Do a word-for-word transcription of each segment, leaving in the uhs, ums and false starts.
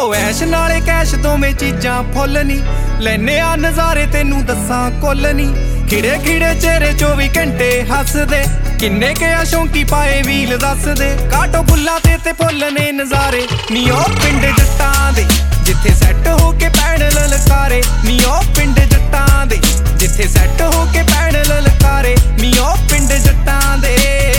ओ ऐश नाले कैश दोवें चीजां फुल नी लैने आ नज़ारे तेनू दस्सां कुल नी खिड़े खिड़े चेहरे चौबी घंटे हसदे किन्ने के शौंकी पाए व्हील दस दे काटो फुल्लां ते ते फुल ने नज़ारे नी ओ पिंड जट्टां दे जिथे सैट हो के पैण ललकारे नी ओ पिंड जट्टां दे जिथे सैट हो के पैण ललकारे नी ओ पिंड जट्टां दे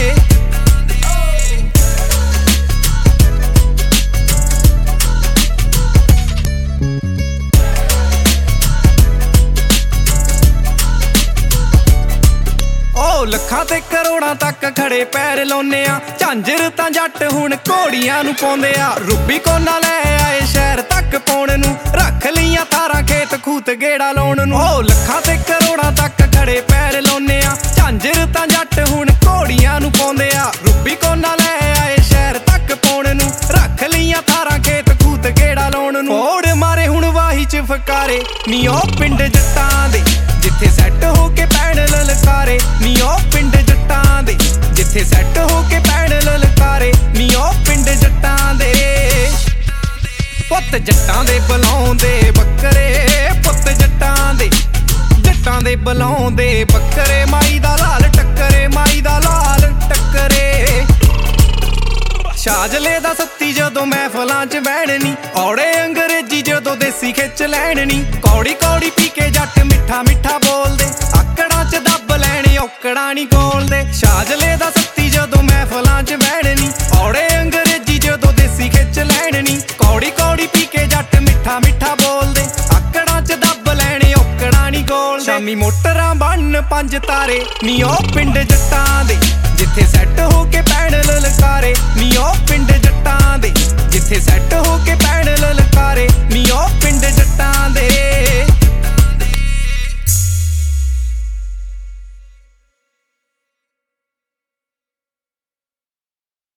ਲੱਖਾਂ ਤੇ ਕਰੋੜਾਂ ਤੱਕ ਖੜੇ ਪੈਰ ਲਾਉਨੇ ਆ ਝਾਂਜਰ ਤਾਂ ਜੱਟ ਹੁਣ ਘੋੜੀਆਂ ਨੂੰ ਪਾਉਂਦੇ ਆ ਰੂਬੀ ਕੋਨਾ ਲੈ ਆਏ ਸ਼ਹਿਰ ਤੱਕ ਪਾਉਣ ਨੂੰ ਰੱਖ ਲਈਆਂ ਤਾਰਾਂ ਖੇਤ ਖੂਤ ਗੇੜਾ ਲਾਉਣ ਨੂੰ ਓ ਲੱਖਾਂ ਤੇ ਕਰੋੜਾਂ ਤੱਕ ਖੜੇ ਪੈਰ ਲਾਉਨੇ ਆ ਝਾਂਜਰ ਤਾਂ ਜੱਟ ਹੁਣ ਘੋੜੀਆਂ ਨੂੰ ਪਾਉਂਦੇ ਆ ਰੂਬੀ ਕੋਨਾ ਲੈ ਆਏ ਸ਼ਹਿਰ ਤੱਕ ਪਾਉਣ ਨੂੰ ਰੱਖ ਲਈਆਂ ਤਾਰਾਂ ਖੇਤ ਖੂਤ ਗੇੜਾ ਲਾਉਣ ਨੂੰ ਫੋੜ ਮਾਰੇ ਹੁਣ ਵਾਹੀ ਚ ਫਕਾਰੇ ਨੀ ਓ ਪਿੰਡ ਜੱਟਾਂ ਦੇ ਜਿੱਥੇ ਸੈੱਟ ਹੋ ਕੇ ਪੈਣ ਲਲਕਾਰੇ ਨੀ ਓ ਪਿੰਡ ਜੱਟਾਂ ਦੇ ਜਿੱਥੇ ਸੈੱਟ ਹੋ ਕੇ ਪੈਣ ਲਲਕਾਰੇ ਨੀ ਓ ਪਿੰਡ ਜੱਟਾਂ ਦੇ ਪੁੱਤ ਜੱਟਾਂ ਦੇ ਬੁਲਾਉਂਦੇ ਬੱਕਰੇ ਪੁੱਤ ਜੱਟਾਂ ਦੇ ਜੱਟਾਂ ਦੇ ਬੁਲਾਉਂਦੇ ਬੱਕਰੇ ਮਾਈ ਦਾ ਲਾਲ ਟੱਕਰੇ ਮਾਈ ਦਾ ਲਾਲ ਟੱਕਰੇ ਸ਼ਾਜਲੇ ਦਾ ਸੱਤੀ ਜਦੋਂ ਮਹਿਫਲਾਂ ਚ ਬਹਿਣਨੀ ਔੜੇ ਅੰਗਰੇਜ਼ੀ ਜਦੋਂ ਦੇਸੀ ਖਿੱਚ ਲੈਣਨੀ ਕੌੜੀ ਕੌੜੀ ਪੀ ਕੇ ਜੱਟ ਮਿੱਠਾ ਮਿੱਠਾ ਬੋਲਦੇ ਆਕੜਾਂ ਚ ਦੱਬ ਲੈਣੇ ਔਕੜਾਂ ਨੀ ਕੋਲਦੇ ਸ਼ਾਜਲੇ ਦਾ ਸੱਤੀ ਜਦੋਂ ਮਹਿਫਲਾਂ ਚ ਬਹਿਣਨੀ ਔੜੇ ਅੰਗਰੇਜ਼ੀ ਜਦੋਂ ਦੇਸੀ ਖਿੱਚ ਲੈਣਨੀ ਕੌੜੀ ਕੌੜੀ ਪੀ ਕੇ ਜੱਟ ਮਿੱਠਾ ਮਿੱਠਾ ਬੋਲਦੇ ਆਕੜਾਂ ਚ ਦੱਬ ਲੈਣੇ ਔਕੜਾਂ ਨੀ ਕੋਲਦੇ ਸ਼ਾਮੀ ਮੋਟਰਾਂ ਬੰਨ ਪੰਜ ਤਾਰੇ ਨੀ ਓ ਪਿੰਡ ਜੱਟਾਂ ਦੇ ਜਿੱਥੇ ਸੈੱਟ ਹੋ ਕੇ ਪੈਣ ਲਲਕਾਰੇ ਨੀ ਓ ਪਿੰਡ ਜੱਟਾਂ ਦੇ